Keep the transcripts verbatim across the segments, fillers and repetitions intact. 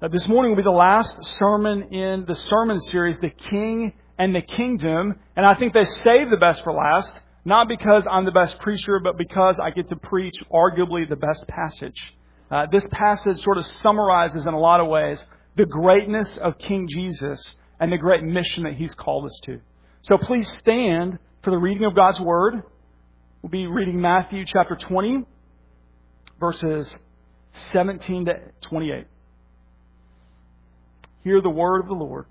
Uh, this morning will be the last sermon in the sermon series, The King and the Kingdom. And I think they saved the best for last, not because I'm the best preacher, but because I get to preach arguably the best passage. Uh, this passage sort of summarizes in a lot of ways the greatness of King Jesus and the great mission that He's called us to. So please stand for the reading of God's Word. We'll be reading Matthew chapter twenty, verses seventeen to twenty-eight. Hear the word of the Lord.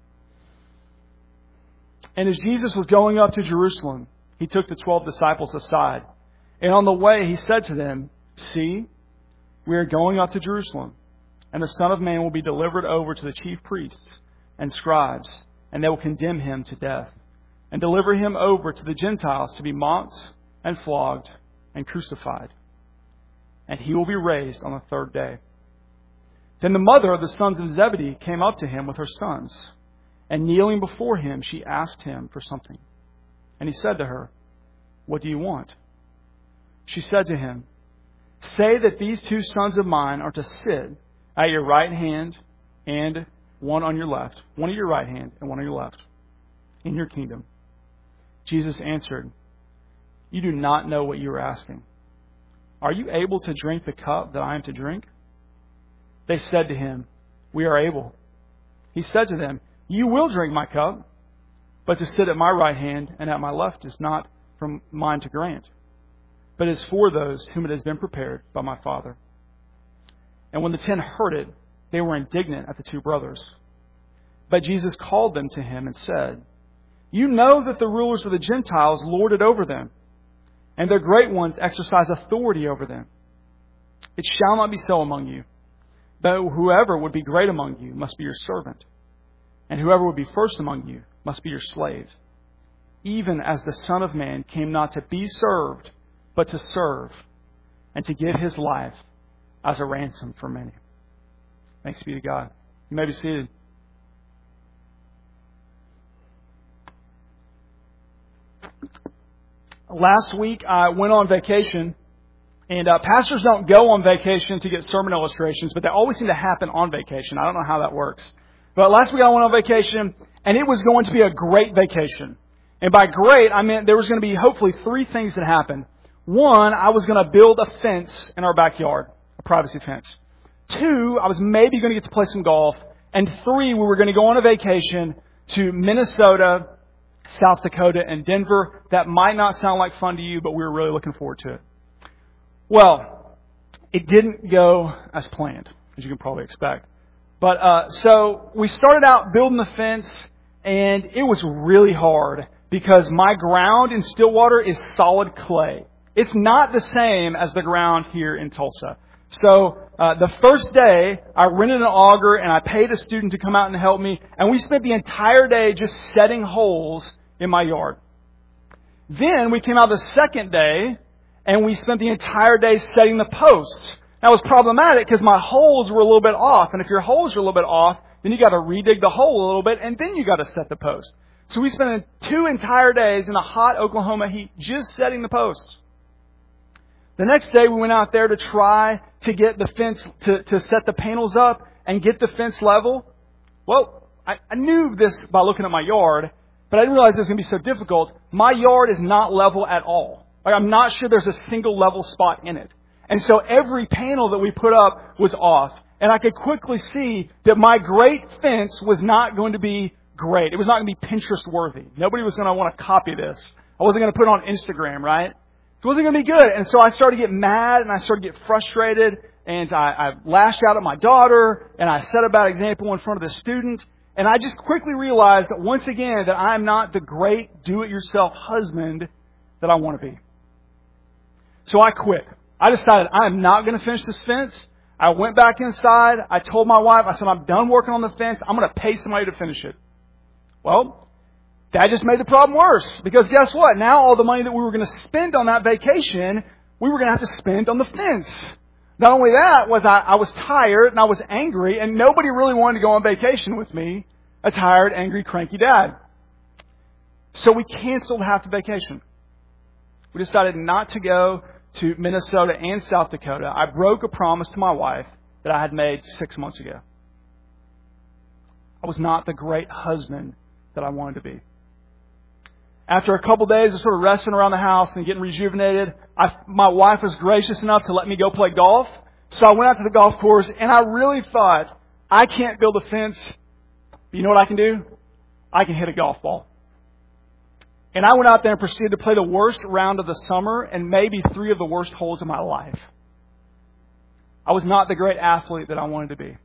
And as Jesus was going up to Jerusalem, He took the twelve disciples aside. And on the way He said to them, "See, we are going up to Jerusalem, and the Son of Man will be delivered over to the chief priests and scribes, and they will condemn Him to death, and deliver Him over to the Gentiles to be mocked and flogged and crucified. And He will be raised on the third day." Then the mother of the sons of Zebedee came up to Him with her sons, and kneeling before Him, she asked Him for something. And He said to her, "What do you want?" She said to Him, "Say that these two sons of mine are to sit at your right hand and one on your left, one at your right hand and one on your left, in your kingdom." Jesus answered, "You do not know what you are asking. Are you able to drink the cup that I am to drink?" They said to Him, "We are able." He said to them, "You will drink my cup, but to sit at my right hand and at my left is not from mine to grant, but is for those whom it has been prepared by my Father." And when the ten heard it, they were indignant at the two brothers. But Jesus called them to Him and said, "You know that the rulers of the Gentiles lord it over them, and their great ones exercise authority over them. It shall not be so among you. But whoever would be great among you must be your servant, and whoever would be first among you must be your slave. Even as the Son of Man came not to be served, but to serve, and to give His life as a ransom for many." Thanks be to God. You may be seated. Last week I went on vacation. And uh, pastors don't go on vacation to get sermon illustrations, but they always seem to happen on vacation. I don't know how that works. But last week I went on vacation, and it was going to be a great vacation. And by great, I meant there was going to be hopefully three things that happened. One, I was going to build a fence in our backyard, a privacy fence. Two, I was maybe going to get to play some golf. And three, we were going to go on a vacation to Minnesota, South Dakota, and Denver. That might not sound like fun to you, but we were really looking forward to it. Well, it didn't go as planned, as you can probably expect. But uh, so we started out building the fence, and it was really hard because my ground in Stillwater is solid clay. It's not the same as the ground here in Tulsa. So uh, the first day, I rented an auger, and I paid a student to come out and help me, and we spent the entire day just setting holes in my yard. Then we came out the second day, and we spent the entire day setting the posts. That was problematic because my holes were a little bit off. And if your holes are a little bit off, then you got to redig the hole a little bit, and then you got to set the post. So we spent two entire days in the hot Oklahoma heat just setting the posts. The next day we went out there to try to get the fence, to, to set the panels up and get the fence level. Well, I, I knew this by looking at my yard, but I didn't realize it was going to be so difficult. My yard is not level at all. Like, I'm not sure there's a single level spot in it. And so every panel that we put up was off. And I could quickly see that my great fence was not going to be great. It was not going to be Pinterest worthy. Nobody was going to want to copy this. I wasn't going to put it on Instagram, right? It wasn't going to be good. And so I started to get mad and I started to get frustrated. And I, I lashed out at my daughter and I set a bad example in front of the student. And I just quickly realized that once again that I'm not the great do-it-yourself husband that I want to be. So I quit. I decided I am not going to finish this fence. I went back inside. I told my wife, I said, I'm done working on the fence. I'm going to pay somebody to finish it. Well, that just made the problem worse. Because guess what? Now all the money that we were going to spend on that vacation, we were going to have to spend on the fence. Not only that, was I, I was tired and I was angry, and nobody really wanted to go on vacation with me, a tired, angry, cranky dad. So we canceled half the vacation. We decided not to go to Minnesota and South Dakota. I broke a promise to my wife that I had made six months ago. I was not the great husband that I wanted to be. After a couple days of sort of resting around the house and getting rejuvenated, I, my wife was gracious enough to let me go play golf. So I went out to the golf course, and I really thought, I can't build a fence. But you know what I can do? I can hit a golf ball. And I went out there and proceeded to play the worst round of the summer and maybe three of the worst holes of my life. I was not the great athlete that I wanted to be.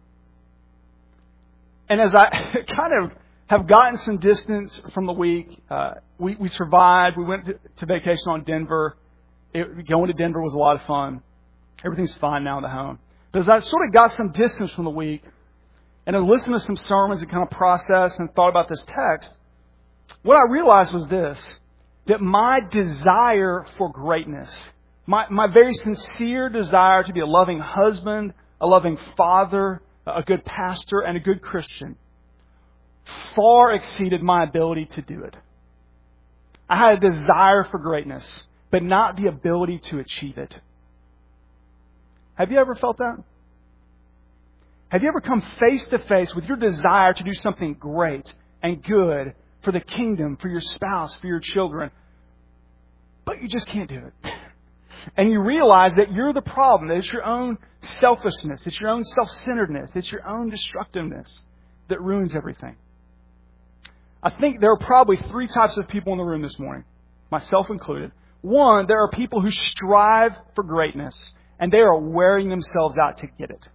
And as I kind of have gotten some distance from the week, uh, we, we survived. We went to, to vacation on Denver. It, going to Denver was a lot of fun. Everything's fine now in the home. But as I sort of got some distance from the week and I listened to some sermons and kind of processed and thought about this text, what I realized was this, that my desire for greatness, my, my very sincere desire to be a loving husband, a loving father, a good pastor, and a good Christian, far exceeded my ability to do it. I had a desire for greatness, but not the ability to achieve it. Have you ever felt that? Have you ever come face to face with your desire to do something great and good for the kingdom, for your spouse, for your children, but you just can't do it? And you realize that you're the problem, that it's your own selfishness, it's your own self-centeredness, it's your own destructiveness that ruins everything. I think there are probably three types of people in the room this morning, myself included. One, there are people who strive for greatness, and they are wearing themselves out to get it.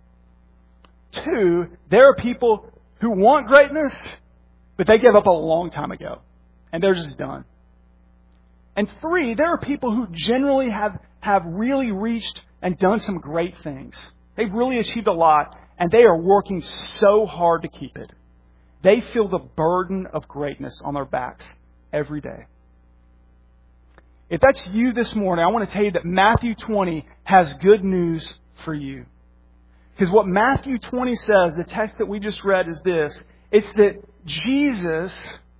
Two, there are people who want greatness, but they gave up a long time ago, and they're just done. And three, there are people who generally have, have really reached and done some great things. They've really achieved a lot, and they are working so hard to keep it. They feel the burden of greatness on their backs every day. If that's you this morning, I want to tell you that Matthew twenty has good news for you. Because what Matthew twenty says, the text that we just read, is this. It's that Jesus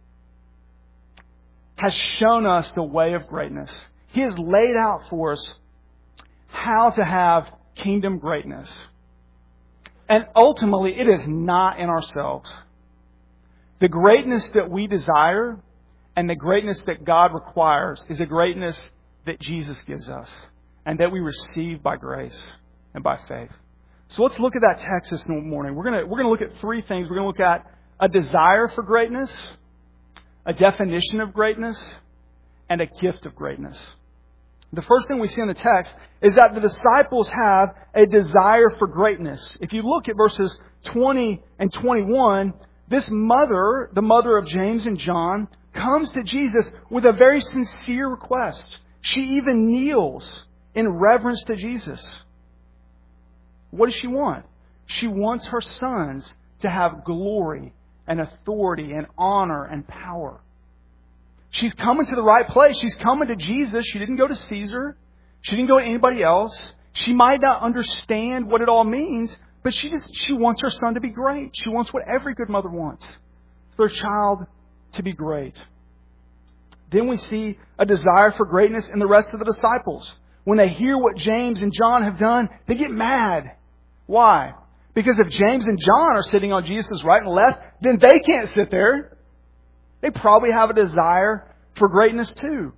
has shown us the way of greatness. He has laid out for us how to have kingdom greatness. And ultimately, it is not in ourselves. The greatness that we desire and the greatness that God requires is a greatness that Jesus gives us and that we receive by grace and by faith. So let's look at that text this morning. We're going to, we're going to look at three things. We're going to look at a desire for greatness, a definition of greatness, and a gift of greatness. The first thing we see in the text is that the disciples have a desire for greatness. If you look at verses twenty and twenty-one, this mother, the mother of James and John, comes to Jesus with a very sincere request. She even kneels in reverence to Jesus. What does she want? She wants her sons to have glory and authority and honor and power. She's coming to the right place. She's coming to Jesus. She didn't go to Caesar. She didn't go to anybody else. She might not understand what it all means, but she just she wants her son to be great. She wants what every good mother wants, for her child to be great. Then we see a desire for greatness in the rest of the disciples. When they hear what James and John have done, they get mad. Why? Because if James and John are sitting on Jesus' right and left, then they can't sit there. They probably have a desire for greatness too.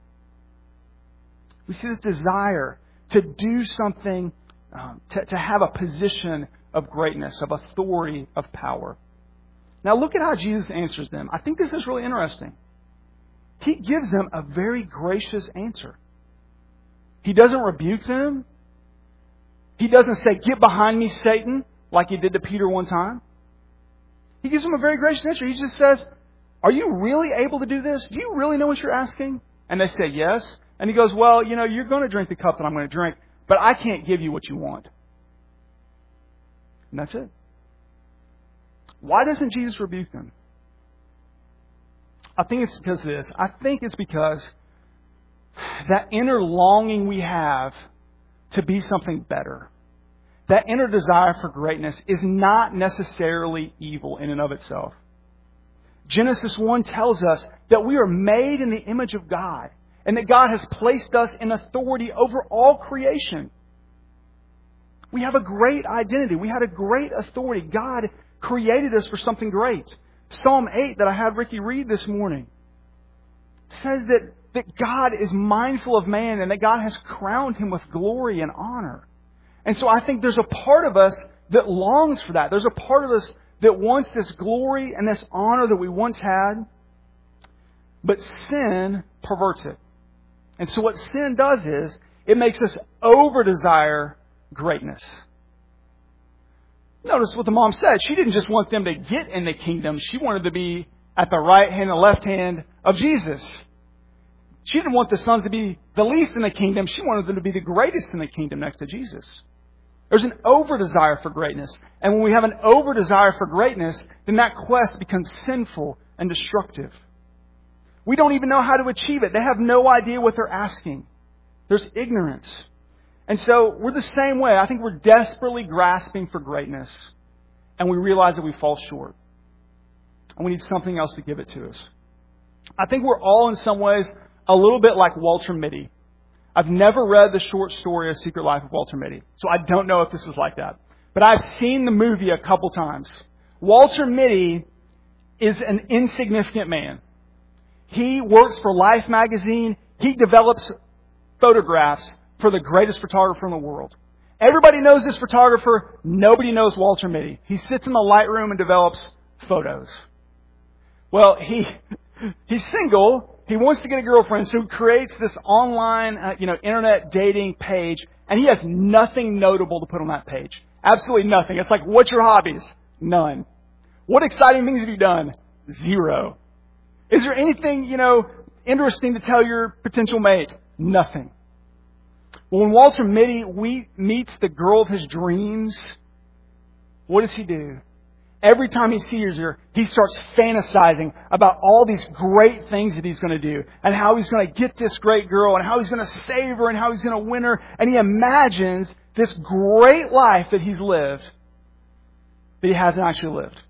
We see this desire to do something, um, to, to have a position of greatness, of authority, of power. Now look at how Jesus answers them. I think this is really interesting. He gives them a very gracious answer. He doesn't rebuke them. He doesn't say, "Get behind me, Satan," like he did to Peter one time. He gives them a very gracious answer. He just says, "Are you really able to do this? Do you really know what you're asking?" And they say, "Yes." And he goes, "Well, you know, you're going to drink the cup that I'm going to drink, but I can't give you what you want." And that's it. Why doesn't Jesus rebuke them? I think it's because of this. I think it's because that inner longing we have to be something better, that inner desire for greatness, is not necessarily evil in and of itself. Genesis one tells us that we are made in the image of God and that God has placed us in authority over all creation. We have a great identity. We had a great authority. God created us for something great. Psalm eight that I had Ricky read this morning says that, that God is mindful of man and that God has crowned him with glory and honor. And so I think there's a part of us that longs for that. There's a part of us that wants this glory and this honor that we once had, but sin perverts it. And so what sin does is it makes us over-desire greatness. Notice what the mom said. She didn't just want them to get in the kingdom. She wanted to be at the right hand and left hand of Jesus. She didn't want the sons to be the least in the kingdom. She wanted them to be the greatest in the kingdom next to Jesus. There's an over-desire for greatness. And when we have an over-desire for greatness, then that quest becomes sinful and destructive. We don't even know how to achieve it. They have no idea what they're asking. There's ignorance. And so we're the same way. I think we're desperately grasping for greatness. And we realize that we fall short. And we need something else to give it to us. I think we're all in some ways a little bit like Walter Mitty. I've never read the short story, A Secret Life of Walter Mitty. So I don't know if this is like that. But I've seen the movie a couple times. Walter Mitty is an insignificant man. He works for Life magazine. He develops photographs for the greatest photographer in the world. Everybody knows this photographer. Nobody knows Walter Mitty. He sits in the Lightroom and develops photos. Well, he he's single. He wants to get a girlfriend, so he creates this online, uh, you know, internet dating page, and he has nothing notable to put on that page. Absolutely nothing. It's like, what's your hobbies? None. What exciting things have you done? Zero. Is there anything, you know, interesting to tell your potential mate? Nothing. Well, when Walter Mitty we, meets the girl of his dreams, what does he do? Every time he sees her, he starts fantasizing about all these great things that he's going to do and how he's going to get this great girl and how he's going to save her and how he's going to win her. And he imagines this great life that he's lived that he hasn't actually lived.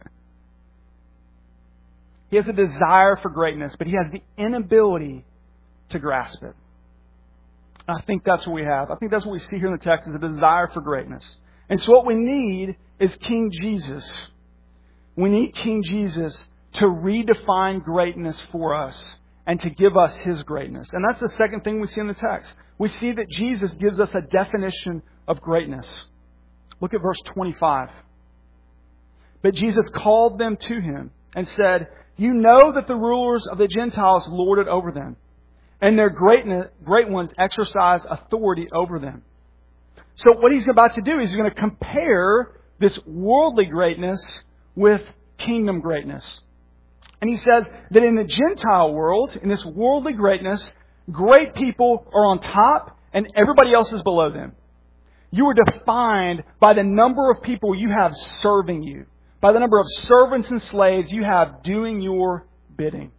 He has a desire for greatness, but he has the inability to grasp it. I think that's what we have. I think that's what we see here in the text is a desire for greatness. And so what we need is King Jesus. We need King Jesus to redefine greatness for us and to give us His greatness. And that's the second thing we see in the text. We see that Jesus gives us a definition of greatness. Look at verse twenty-five. But Jesus called them to Him and said, "You know that the rulers of the Gentiles lord it over them, and their great, great ones exercise authority over them." So what He's about to do is He's going to compare this worldly greatness with kingdom greatness. And He says that in the Gentile world, in this worldly greatness, great people are on top and everybody else is below them. You are defined by the number of people you have serving you, by the number of servants and slaves you have doing your bidding.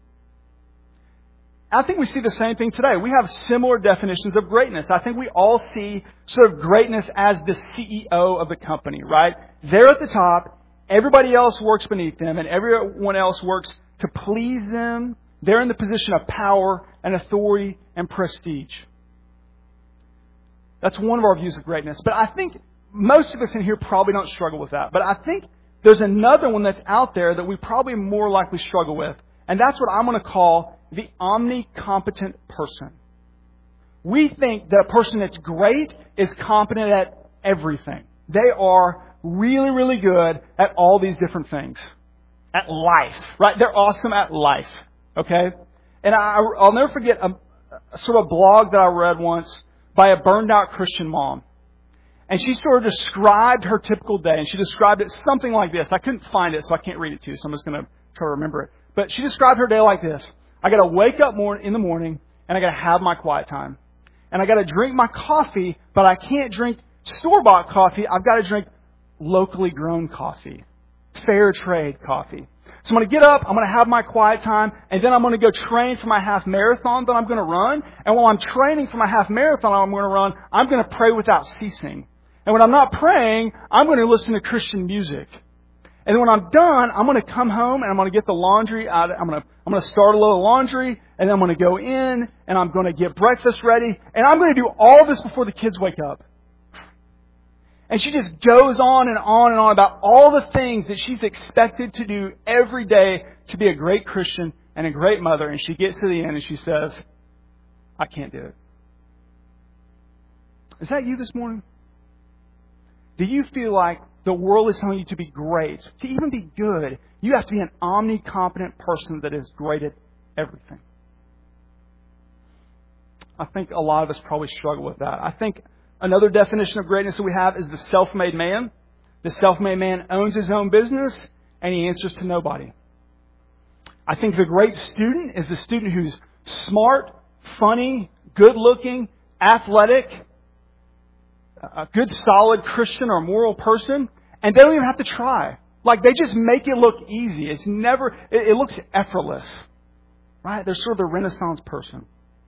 I think we see the same thing today. We have similar definitions of greatness. I think we all see sort of greatness as the C E O of the company, right? They're at the top. Everybody else works beneath them, and everyone else works to please them. They're in the position of power and authority and prestige. That's one of our views of greatness. But I think most of us in here probably don't struggle with that. But I think there's another one that's out there that we probably more likely struggle with. And that's what I'm going to call the omnicompetent person. We think that a person that's great is competent at everything. They are really, really good at all these different things. At life, right? They're awesome at life. Okay? And I, I'll never forget a, a sort of blog that I read once by a burned out Christian mom. And she sort of described her typical day. And she described it something like this. I couldn't find it, so I can't read it to you. So I'm just going to try to remember it. But she described her day like this. I got to wake up more in the morning and I got to have my quiet time. And I got to drink my coffee, but I can't drink store-bought coffee. I've got to drink locally grown coffee, fair trade coffee. So I'm going to get up, I'm going to have my quiet time, and then I'm going to go train for my half marathon that I'm going to run. And while I'm training for my half marathon I'm going to run, I'm going to pray without ceasing. And when I'm not praying, I'm going to listen to Christian music. And when I'm done, I'm going to come home and I'm going to get the laundry out. I'm going to, I'm going to start a load of laundry and then I'm going to go in and I'm going to get breakfast ready. And I'm going to do all this before the kids wake up. And she just goes on and on and on about all the things that she's expected to do every day to be a great Christian and a great mother. And she gets to the end and she says, I can't do it. Is that you this morning? Do you feel like the world is telling you to be great, to even be good, you have to be an omnicompetent person that is great at everything? I think a lot of us probably struggle with that. I think another definition of greatness that we have is the self-made man. The self-made man owns his own business and he answers to nobody. I think the great student is the student who's smart, funny, good-looking, athletic, a good, solid Christian or moral person, and they don't even have to try. Like, they just make it look easy. It's never, it, it looks effortless. Right? They're sort of the Renaissance person.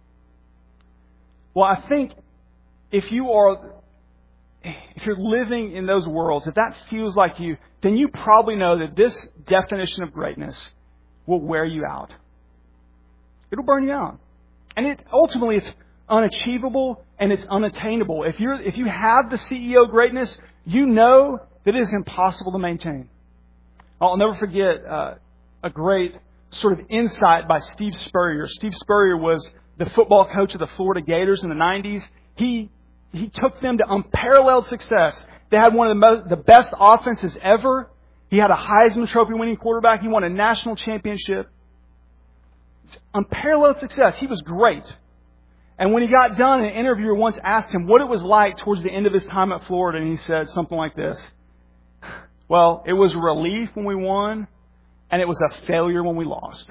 Well, I think if you are, if you're living in those worlds, if that feels like you, then you probably know that this definition of greatness will wear you out. It'll burn you out. And it ultimately it's unachievable and it's unattainable. If you're if you have the C E O greatness, you know that it is impossible to maintain. I'll never forget uh, a great sort of insight by Steve Spurrier. Steve Spurrier was the football coach of the Florida Gators in the nineties. He he took them to unparalleled success. They had one of the most, the best offenses ever. He had a Heisman Trophy winning quarterback. He won a national championship. It's unparalleled success. He was great. And when he got done, an interviewer once asked him what it was like towards the end of his time at Florida, and he said something like this. Well, it was a relief when we won, and it was a failure when we lost.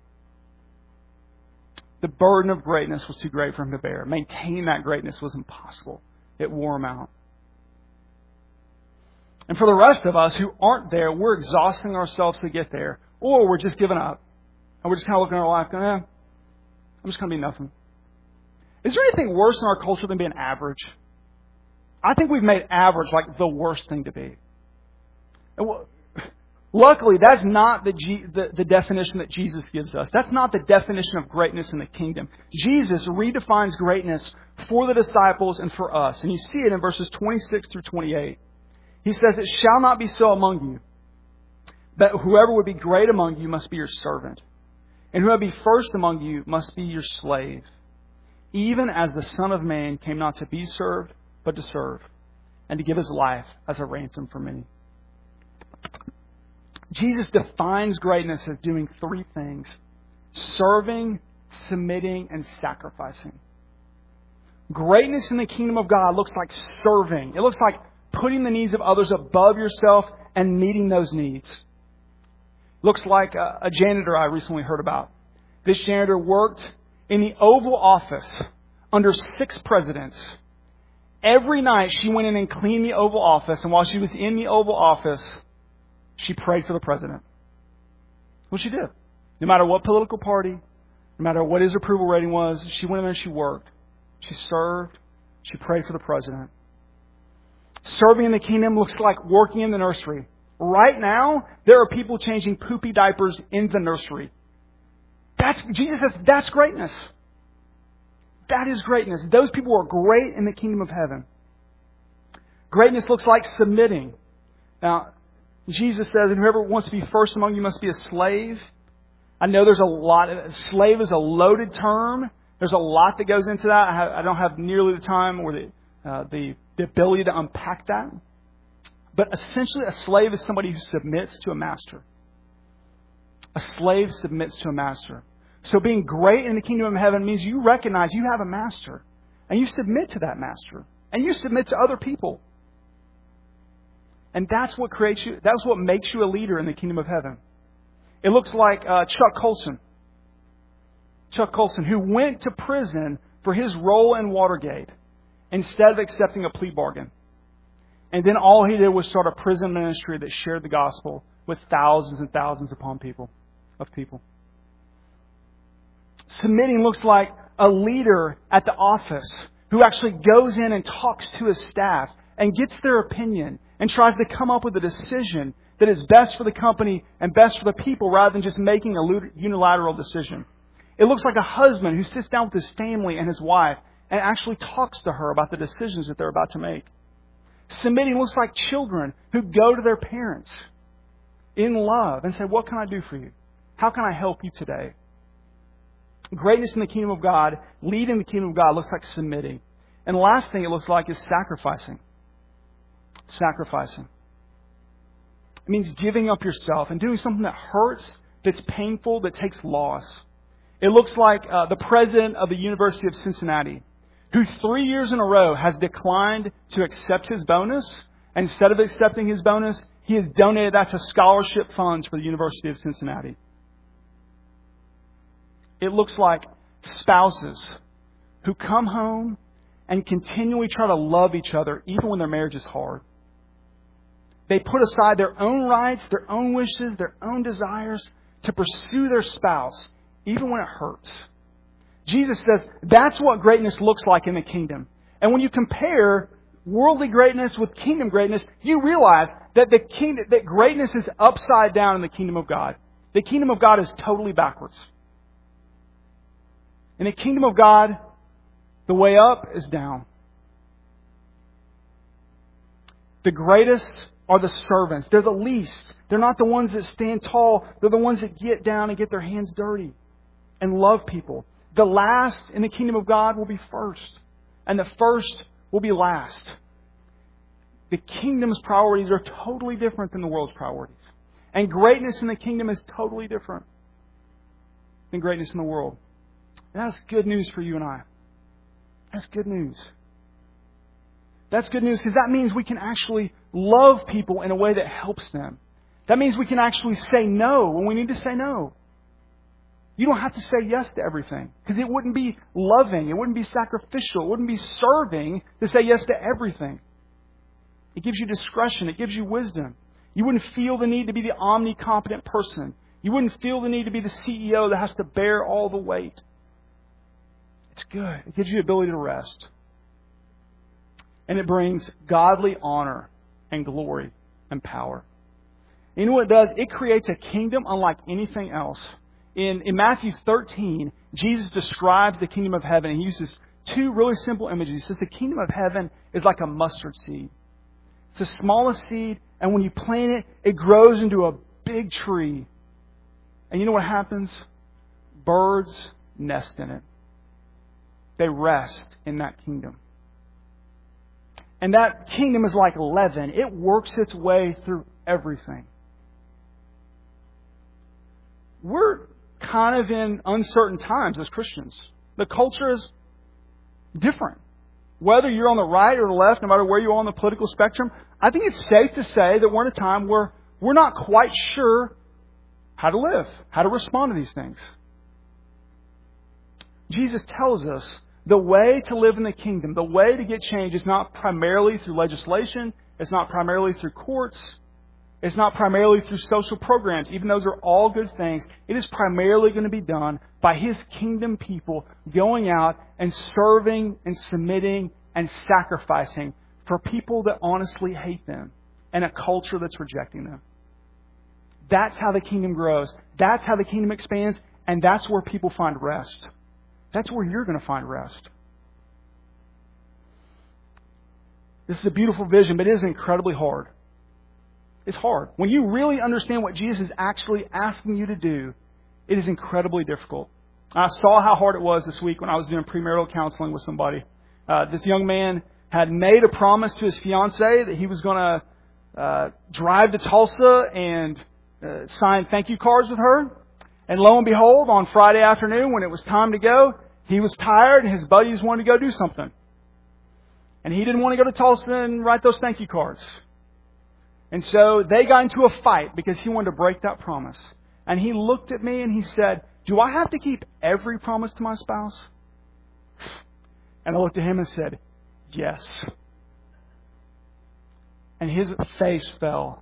The burden of greatness was too great for him to bear. Maintaining that greatness was impossible. It wore him out. And for the rest of us who aren't there, we're exhausting ourselves to get there, or we're just giving up. And we're just kind of looking at our life going, eh, I'm just going to be nothing. Is there anything worse in our culture than being average? I think we've made average like the worst thing to be. And well, luckily, that's not the, G, the, the definition that Jesus gives us. That's not the definition of greatness in the kingdom. Jesus redefines greatness for the disciples and for us. And you see it in verses twenty-six through twenty-eight. He says, it shall not be so among you, but whoever would be great among you must be your servant. And whoever be first among you must be your slave. Even as the Son of Man came not to be served, but to serve, and to give his life as a ransom for many. Jesus defines greatness as doing three things: serving, submitting, and sacrificing. Greatness in the kingdom of God looks like serving. It looks like putting the needs of others above yourself and meeting those needs. It looks like a, a janitor I recently heard about. This janitor worked in the Oval Office under six presidents. Every night she went in and cleaned the Oval Office, and while she was in the Oval Office, she prayed for the president. What she did. No matter what political party, no matter what his approval rating was, she went in there and she worked. She served. She prayed for the president. Serving in the kingdom looks like working in the nursery. Right now, there are people changing poopy diapers in the nursery. That's, Jesus says, that's greatness. That is greatness. Those people are great in the kingdom of heaven. Greatness looks like submitting. Now, Jesus says, and whoever wants to be first among you must be a slave. I know there's a lot. Of, slave is a loaded term. There's a lot that goes into that. I, have, I don't have nearly the time or the, uh, the the ability to unpack that. But essentially, a slave is somebody who submits to a master. A slave submits to a master. So being great in the kingdom of heaven means you recognize you have a master. And you submit to that master. And you submit to other people. And that's what creates you. That's what makes you a leader in the kingdom of heaven. It looks like uh, Chuck Colson. Chuck Colson, who went to prison for his role in Watergate instead of accepting a plea bargain. And then all he did was start a prison ministry that shared the gospel with thousands and thousands upon people, of people. Submitting looks like a leader at the office who actually goes in and talks to his staff and gets their opinion and tries to come up with a decision that is best for the company and best for the people rather than just making a unilateral decision. It looks like a husband who sits down with his family and his wife and actually talks to her about the decisions that they're about to make. Submitting looks like children who go to their parents in love and say, what can I do for you? How can I help you today? Greatness in the kingdom of God, leading the kingdom of God, looks like submitting. And the last thing it looks like is sacrificing. Sacrificing. It means giving up yourself and doing something that hurts, that's painful, that takes loss. It looks like uh, the president of the University of Cincinnati, who three years in a row has declined to accept his bonus. And instead of accepting his bonus, he has donated that to scholarship funds for the University of Cincinnati. It looks like spouses who come home and continually try to love each other even when their marriage is hard. They put aside their own rights, their own wishes, their own desires to pursue their spouse, even when it hurts. Jesus says that's what greatness looks like in the kingdom. And when you compare worldly greatness with kingdom greatness, you realize that the kingdom, that greatness is upside down in the kingdom of God. The kingdom of God is totally backwards. In the kingdom of God, the way up is down. The greatest are the servants. They're the least. They're not the ones that stand tall. They're the ones that get down and get their hands dirty and love people. The last in the kingdom of God will be first, and the first will be last. The kingdom's priorities are totally different than the world's priorities. And greatness in the kingdom is totally different than greatness in the world. And that's good news for you and I. That's good news. That's good news because that means we can actually love people in a way that helps them. That means we can actually say no when we need to say no. You don't have to say yes to everything because it wouldn't be loving. It wouldn't be sacrificial. It wouldn't be serving to say yes to everything. It gives you discretion. It gives you wisdom. You wouldn't feel the need to be the omnicompetent person. You wouldn't feel the need to be the C E O that has to bear all the weight. It's good. It gives you the ability to rest. And it brings godly honor and glory and power. You know what it does? It creates a kingdom unlike anything else. In, in Matthew thirteen, Jesus describes the kingdom of heaven. And he uses two really simple images. He says the kingdom of heaven is like a mustard seed. It's the smallest seed, and when you plant it, it grows into a big tree. And you know what happens? Birds nest in it. They rest in that kingdom. And that kingdom is like leaven. It works its way through everything. We're kind of in uncertain times as Christians. The culture is different. Whether you're on the right or the left, no matter where you are on the political spectrum, I think it's safe to say that we're in a time where we're not quite sure how to live, how to respond to these things. Jesus tells us the way to live in the kingdom, the way to get change is not primarily through legislation. It's not primarily through courts. It's not primarily through social programs. Even those are all good things. It is primarily going to be done by His kingdom people going out and serving and submitting and sacrificing for people that honestly hate them and a culture that's rejecting them. That's how the kingdom grows. That's how the kingdom expands. And that's where people find rest. That's where you're going to find rest. This is a beautiful vision, but it is incredibly hard. It's hard. When you really understand what Jesus is actually asking you to do, it is incredibly difficult. I saw how hard it was this week when I was doing premarital counseling with somebody. Uh, this young man had made a promise to his fiancée that he was going to uh, drive to Tulsa and uh, sign thank you cards with her. And lo and behold, on Friday afternoon, when it was time to go, he was tired and his buddies wanted to go do something. And he didn't want to go to Tulsa and write those thank you cards. And so they got into a fight because he wanted to break that promise. And he looked at me and he said, "Do I have to keep every promise to my spouse?" And I looked at him and said, "Yes." And his face fell.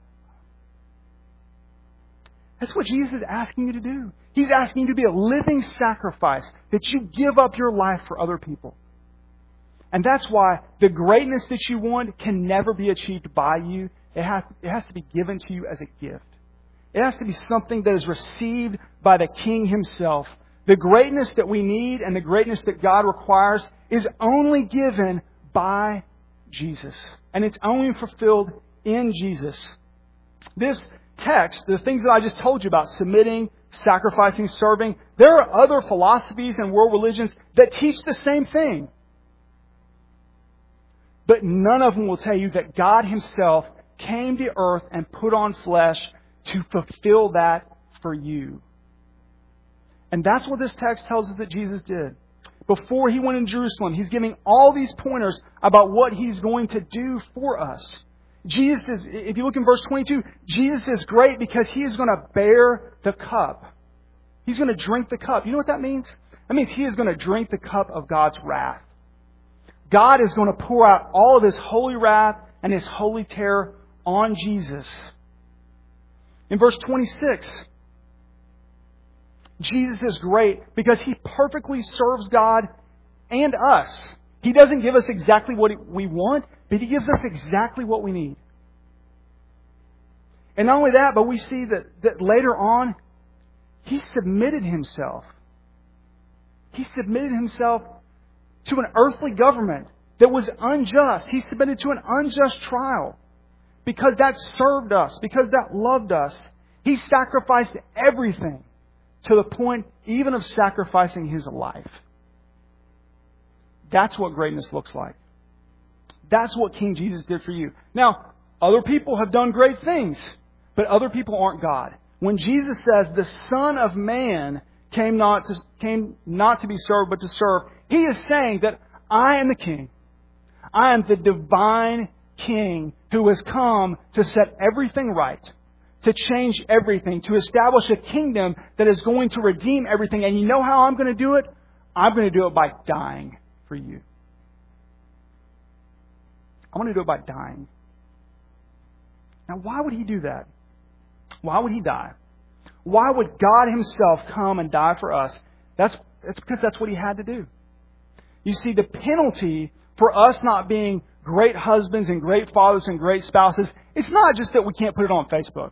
That's what Jesus is asking you to do. He's asking you to be a living sacrifice, that you give up your life for other people. And that's why the greatness that you want can never be achieved by you. It has, it has to be given to you as a gift. It has to be something that is received by the King Himself. The greatness that we need and the greatness that God requires is only given by Jesus And it's only fulfilled in Jesus. This text, the things that I just told you about, submitting, sacrificing, serving, there are other philosophies and world religions that teach the same thing. But none of them will tell you that God Himself came to earth and put on flesh to fulfill that for you. And that's what this text tells us that Jesus did. Before He went in Jerusalem, He's giving all these pointers about what He's going to do for us. Jesus is, if you look in verse twenty-two, Jesus is great because He is going to bear the cup. He's going to drink the cup. You know what that means? That means He is going to drink the cup of God's wrath. God is going to pour out all of His holy wrath and His holy terror on Jesus. In verse twenty-six, Jesus is great because He perfectly serves God and us. He doesn't give us exactly what we want, but He gives us exactly what we need. And not only that, but we see that, that later on, He submitted Himself. He submitted Himself to an earthly government that was unjust. He submitted to an unjust trial because that served us, because that loved us. He sacrificed everything to the point even of sacrificing His life. That's what greatness looks like. That's what King Jesus did for you. Now, other people have done great things, but other people aren't God. When Jesus says the Son of Man came not to, came not to be served, but to serve, He is saying that I am the King. I am the divine King who has come to set everything right, to change everything, to establish a kingdom that is going to redeem everything. And you know how I'm going to do it? I'm going to do it by dying for you. I want to do it by dying. Now, why would He do that? Why would He die? Why would God Himself come and die for us? That's, that's because that's what He had to do. You see, the penalty for us not being great husbands and great fathers and great spouses, it's not just that we can't put it on Facebook.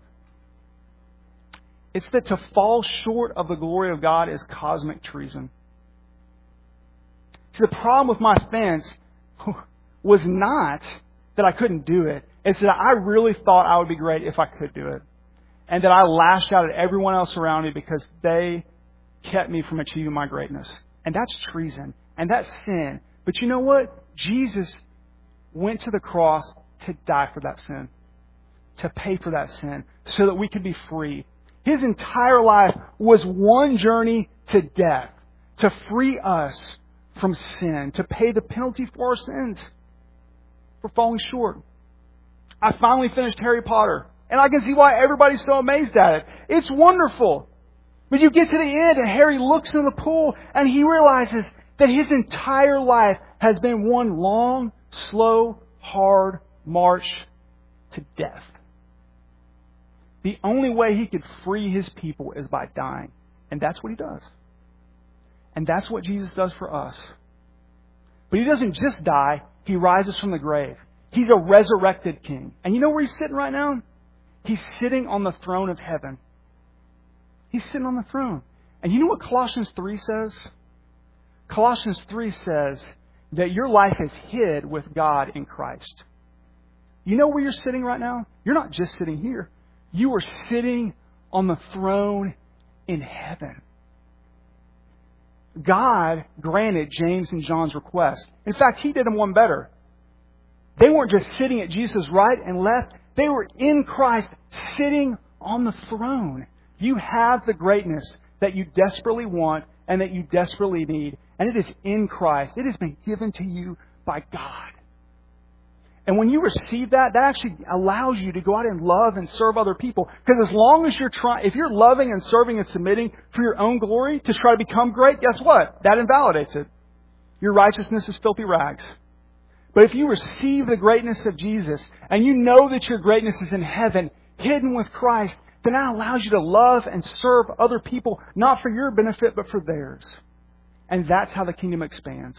It's that to fall short of the glory of God is cosmic treason. See, the problem with my offense was not that I couldn't do it. It's that I really thought I would be great if I could do it. And that I lashed out at everyone else around me because they kept me from achieving my greatness. And that's treason. And that's sin. But you know what? Jesus went to the cross to die for that sin. To pay for that sin. So that we could be free. His entire life was one journey to death. To free us from sin. To pay the penalty for our sins. For falling short. I finally finished Harry Potter. And I can see why everybody's so amazed at it. It's wonderful. But you get to the end and Harry looks in the pool and he realizes that his entire life has been one long, slow, hard march to death. The only way he could free his people is by dying. And that's what He does. And that's what Jesus does for us. But He doesn't just die. He rises from the grave. He's a resurrected King. And you know where He's sitting right now? He's sitting on the throne of heaven. He's sitting on the throne. And you know what Colossians three says? Colossians three says that your life is hid with God in Christ. You know where you're sitting right now? You're not just sitting here. You are sitting on the throne in heaven. God granted James and John's request. In fact, He did them one better. They weren't just sitting at Jesus' right and left. They were in Christ, sitting on the throne. You have the greatness that you desperately want and that you desperately need. And it is in Christ. It has been given to you by God. And when you receive that, that actually allows you to go out and love and serve other people. Because as long as you're trying, if you're loving and serving and submitting for your own glory to try to become great, guess what? That invalidates it. Your righteousness is filthy rags. But if you receive the greatness of Jesus and you know that your greatness is in heaven, hidden with Christ, then that allows you to love and serve other people, not for your benefit, but for theirs. And that's how the kingdom expands.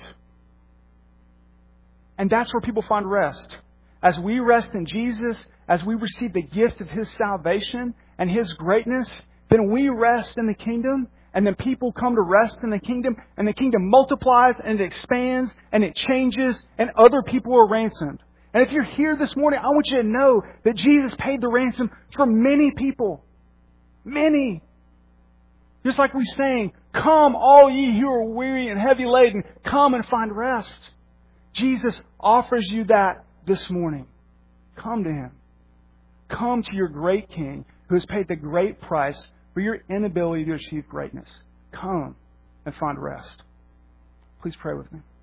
And that's where people find rest. As we rest in Jesus, as we receive the gift of His salvation and His greatness, then we rest in the kingdom. And then people come to rest in the kingdom, and the kingdom multiplies and it expands and it changes, and other people are ransomed. And if you're here this morning, I want you to know that Jesus paid the ransom for many people. Many. Just like we sang, come all ye who are weary and heavy laden, come and find rest. Jesus offers you that this morning. Come to Him. Come to your great King who has paid the great price for your inability to achieve greatness. Come and find rest. Please pray with me.